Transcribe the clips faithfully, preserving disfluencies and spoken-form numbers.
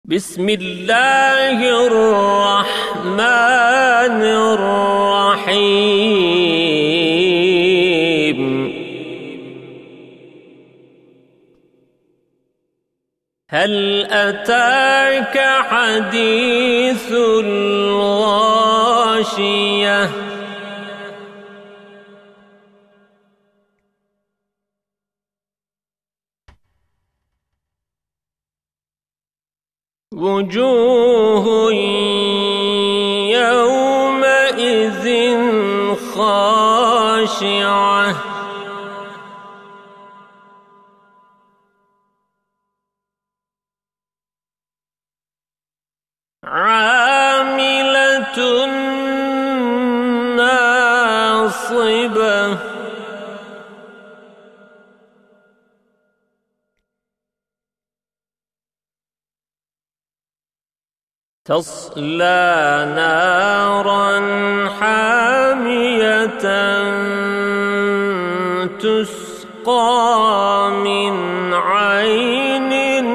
بسم الله الرحمن الرحيم. هل أتاك حديث الغاشية؟ وجوه يومئذ خاشعة عاملة ناصبة تصلى نارا حامية تسقى من عين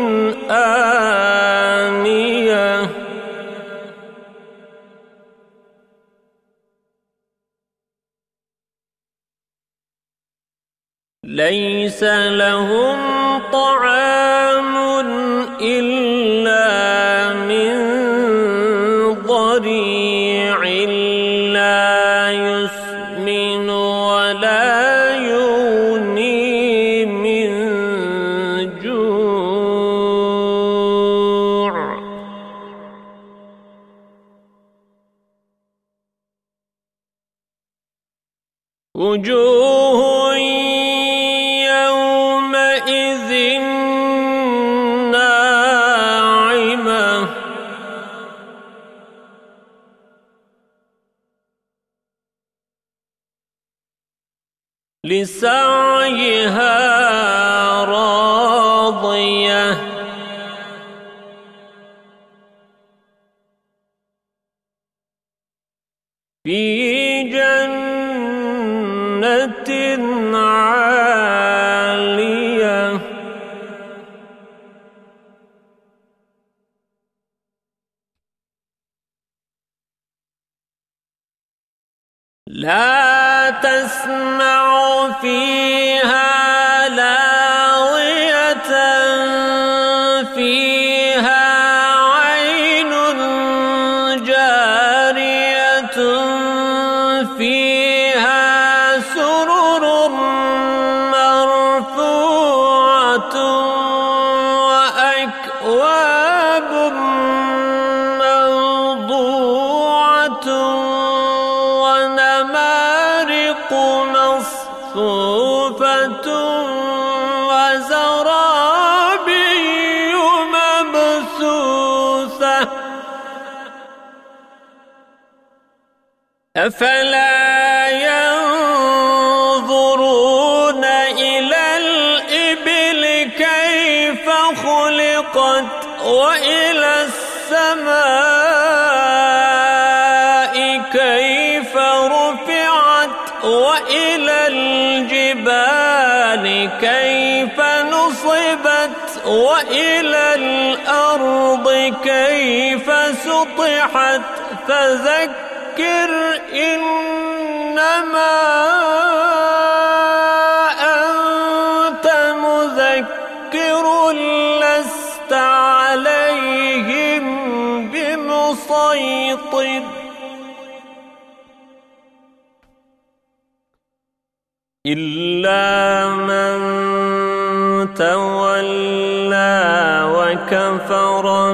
آنية ليس لهم طعام إلا من ضريع لا يسمن ولا يغني من جوع. وجوه يومئذ ناعمة لسعيها راضية في جنة عالية لا تسمع فيها لاغية فيها عين جارية فيها سرر مرفوعة وأكواب موضوعة ونمارق مصفوفة وزرابي مبثوثة أفلا ينظرون إلى الإبل كيف خلقت وإلى السماء كيف رفعت وإلى الجبال كيف نصبت وإلى الأرض كيف سطحت فذكر إنما أنت مذكر لست عليهم بمسيطر إلا من تولى وكفر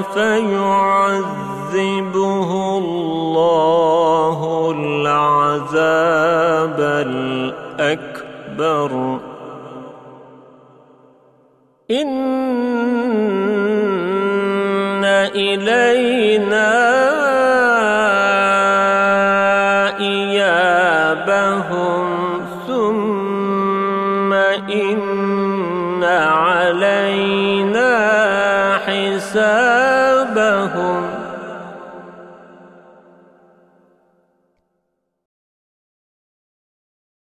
فيعذبه الله العذاب الأكبر إن إلينا إيابهم ثم إن علينا حسابهم